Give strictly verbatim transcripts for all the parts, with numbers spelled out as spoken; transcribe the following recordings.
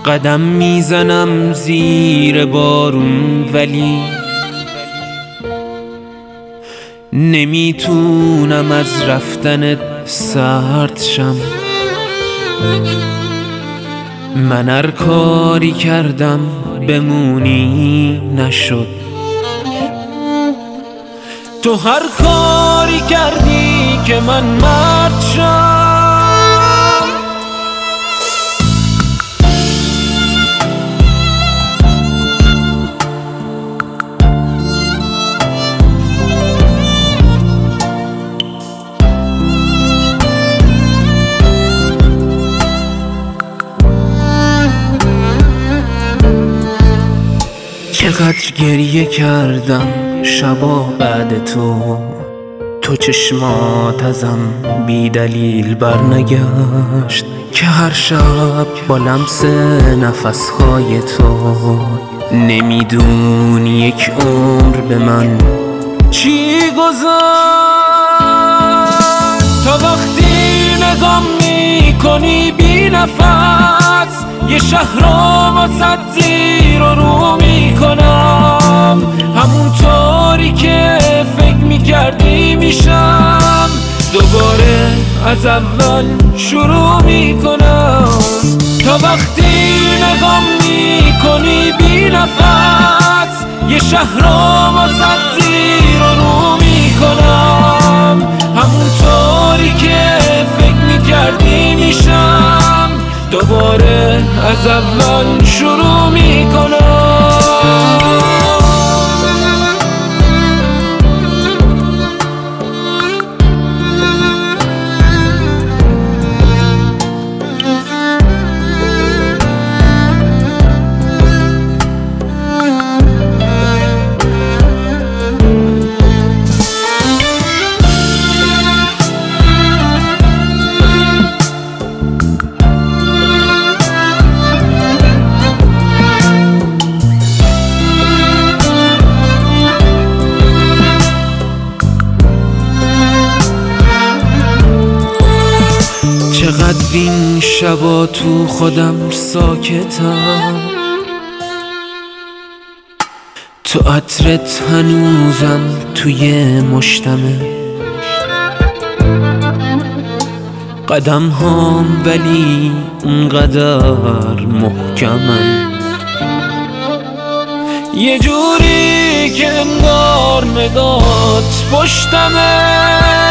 قدم میزنم زیر بارون ولی نمیتونم از رفتنت سرد شم. من هر کاری کردم بمونی نشد، تو هر کاری کردی که من مرد شم. چقدر گریه کردم شبا بعد تو، تو چشمات ازم بی دلیل برنگشت که هر شب با لمس نفسهای تو نمیدونی یک عمر به من چی گذشت. تا وقتی نگام میکنی بی نفس یه شهر رو واسه زیر و رو میکنم، همونطوری که فکر میکردی میشم، دوباره از اول شروع میکنم. تا وقتی نگام میکنی بی نفس یه شهر رو واسه زیر و رو میکنم، همونطوری که فکر میکردی میشم، دوباره از اول شروع میکنم. چقدر این شبا تو خودم ساکتم، تو عطرت هنوزم توی مشتمه، قدم هام ولی اونقدر محکمن، یه جوری که انگار نگات پشتمه.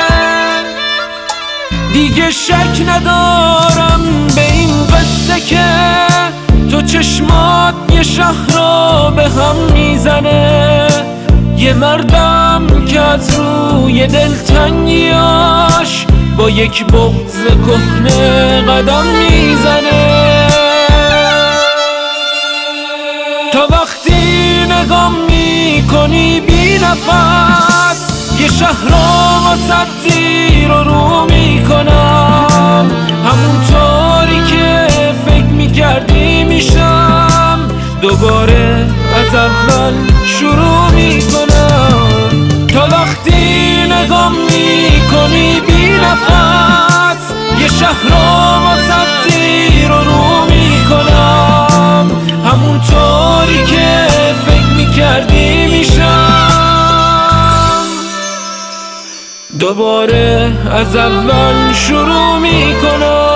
دیگه شک ندارم به این قصه که تو چشمات یه شهر رو به هم میزنه، یه مردم که از روی دلتنگیاش با یک بغض کهنه قدم میزنه. تا وقتی نگام میکنی بی نفس یه شهر رو واسه زیر و رو میکنم، همونطوری که فکر میکردی میشم، دوباره از اول شروع میکنم. تا وقتی نگام میکنی بی نفس یه شهر رو واسه زیر و رو میکنم، همونطوری که فکر میکردی میشم، دوباره از اول شروع میکنم.